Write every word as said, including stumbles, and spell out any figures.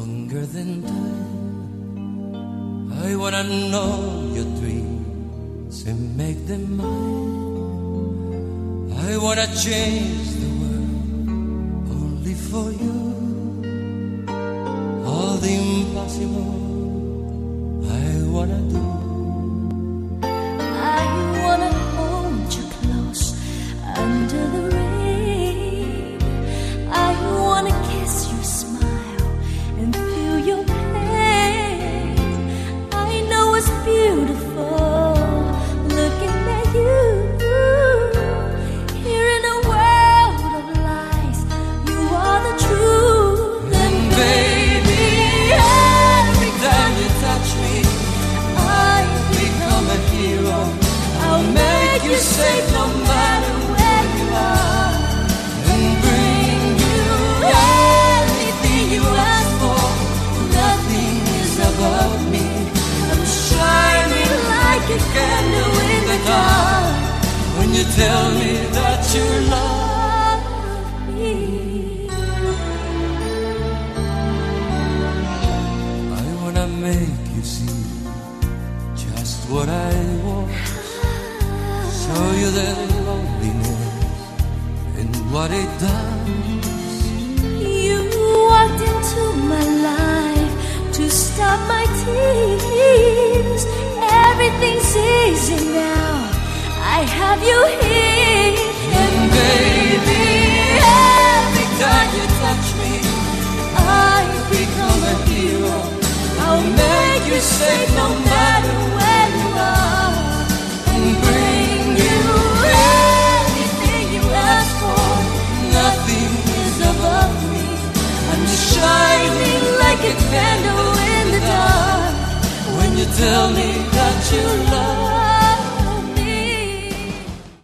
longer than time. I wanna know your dreams and make them mine. I wanna change the world only for you. All the impossible I wanna do. I wanna hold you close under the rain. I wanna kiss your smile and feel your pain. I know it's beautiful looking at you. Here in a world of lies, you are the truth. And baby, every time you touch me, I become a hero. I'll make you safe no matter where you are, and bring you anything you ask for. nothing is above me. I'm shining like a candle in the dark. When you tell me that you love Me. I wanna make you see just what I want. Show you that loneliness and what it does. You walked into my life to stop my tears. Everything's easy now. I have you here. And baby, every time you touch me, I become a hero. I'll make you safe no matter where you are, And bring you anything you ask for. nothing Is above me. I'm shining like a candle in the dark. when you tell me that you